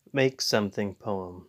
Make something poem.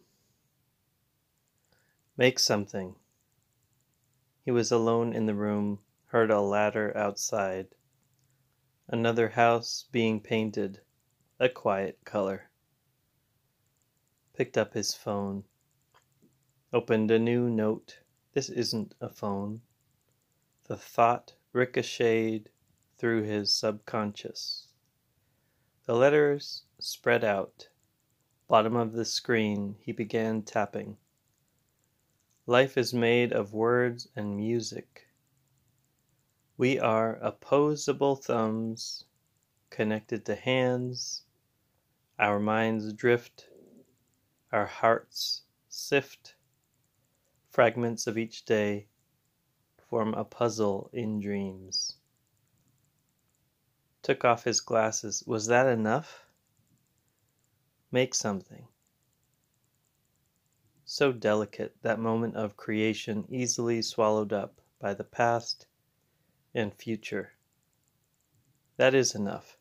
Make something. He was alone in the room, heard a ladder outside. Another house being painted, a quiet color. Picked up his phone. Opened a new note. This isn't a phone. The thought ricocheted through his subconscious. The letters spread out. Bottom of the screen, he began tapping. Life is made of words and music. We are opposable thumbs connected to hands. Our minds drift. Our hearts sift. Fragments of each day form a puzzle in dreams. Took off his glasses. Was that enough? Make something. So delicate, that moment of creation easily swallowed up by the past and future. That is enough.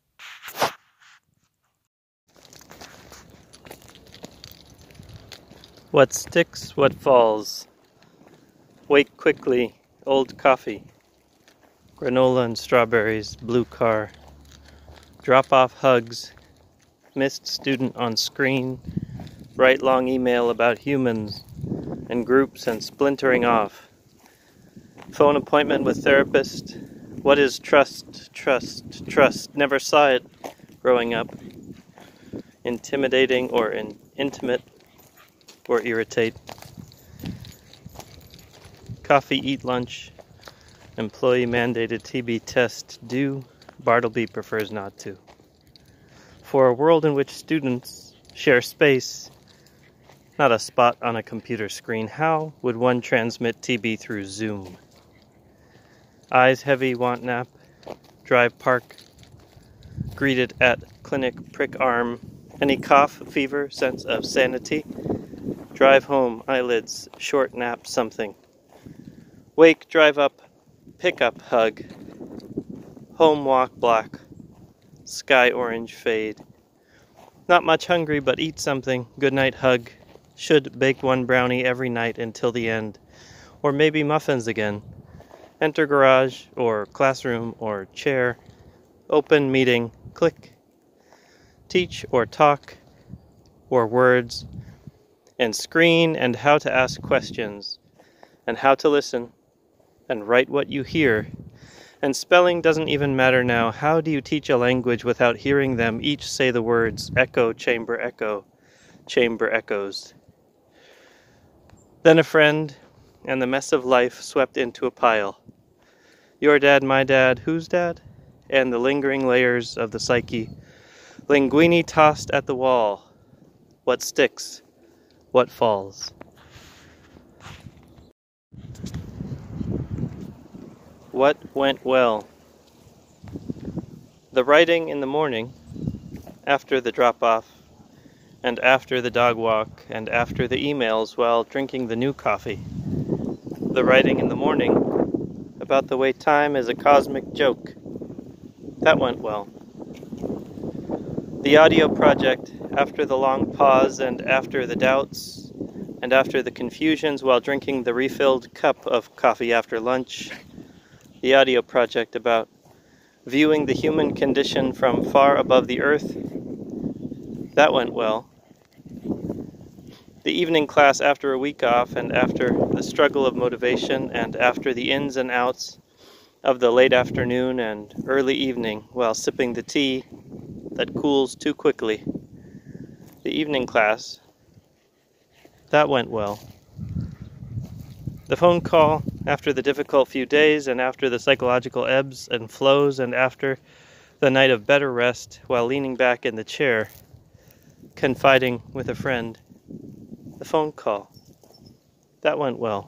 What sticks, what falls. Wake quickly, old coffee. Granola and strawberries, blue car. Drop off hugs. Missed student on screen. Write long email about humans and groups and splintering off. Phone appointment with therapist. What is trust, trust, trust? Never saw it growing up. Intimidating or intimate or irritate. Coffee, eat lunch. Employee mandated TB test due. Bartleby prefers not to. For a world in which students share space, not a spot on a computer screen, how would one transmit TB through Zoom? Eyes heavy, want nap. Drive park. Greeted at clinic, prick arm. Any cough, fever, sense of sanity? Drive home, eyelids, short nap, something. Wake, drive up, pick up, hug. Home walk, black. Sky orange, fade. Not much hungry, but eat something. Good night, hug. Should bake one brownie every night until the end. Or maybe muffins again. Enter garage, or classroom, or chair. Open meeting, click. Teach or talk, or words. And screen, and how to ask questions. And how to listen. And write what you hear. And spelling doesn't even matter now. How do you teach a language without hearing them each say the words echo, chamber echoes? Then a friend, and the mess of life swept into a pile. Your dad, my dad, whose dad? And the lingering layers of the psyche. Linguini tossed at the wall. What sticks? What falls? What went well? The writing in the morning, after the drop-off, and after the dog walk, and after the emails while drinking the new coffee. The writing in the morning, about the way time is a cosmic joke. That went well. The audio project, after the long pause, and after the doubts, and after the confusions while drinking the refilled cup of coffee after lunch. The audio project about viewing the human condition from far above the earth. That went well. The evening class after a week off, and after the struggle of motivation, and after the ins and outs of the late afternoon and early evening while sipping the tea that cools too quickly. The evening class. That went well. The phone call after the difficult few days, and after the psychological ebbs and flows, and after the night of better rest while leaning back in the chair, confiding with a friend. The phone call. That went well.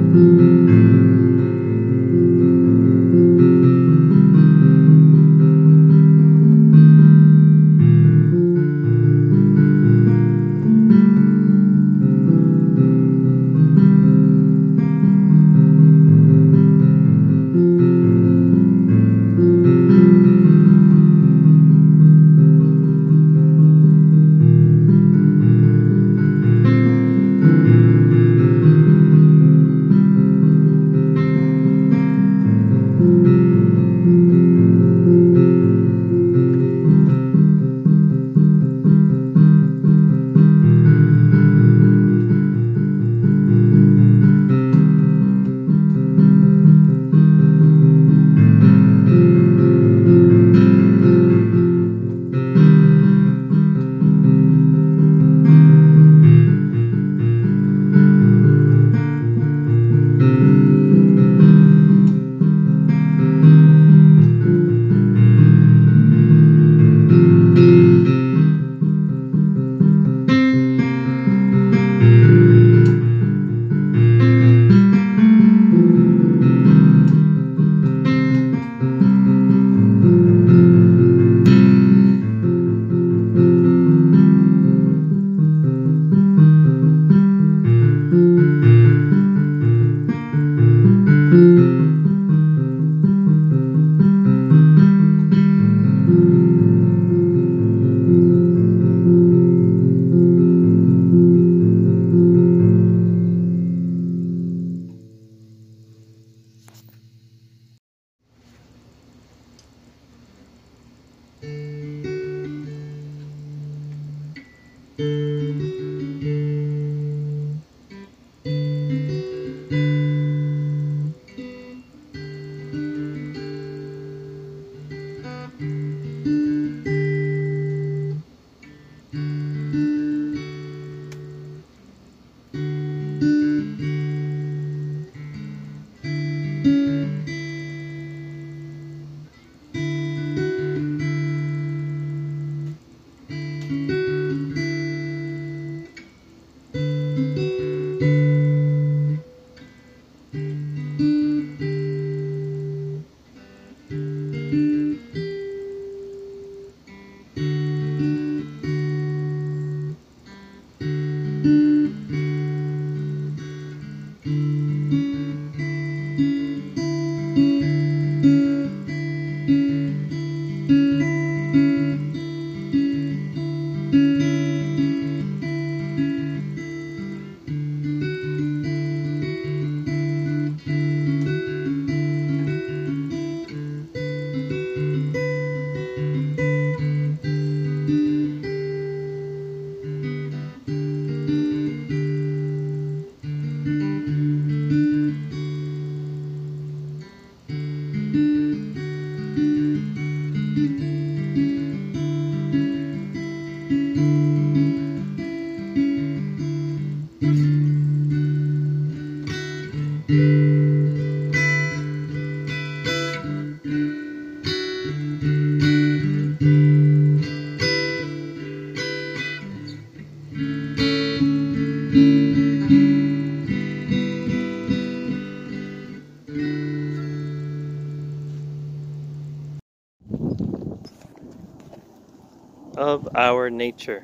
of our nature.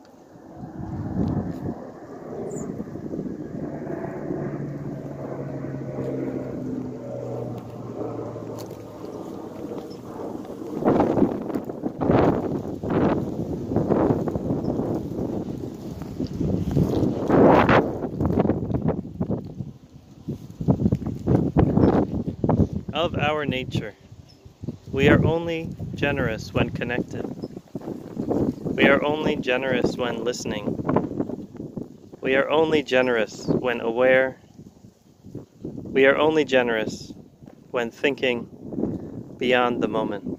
Of our nature. We are only generous when connected. We are only generous when listening. We are only generous when aware. We are only generous when thinking beyond the moment.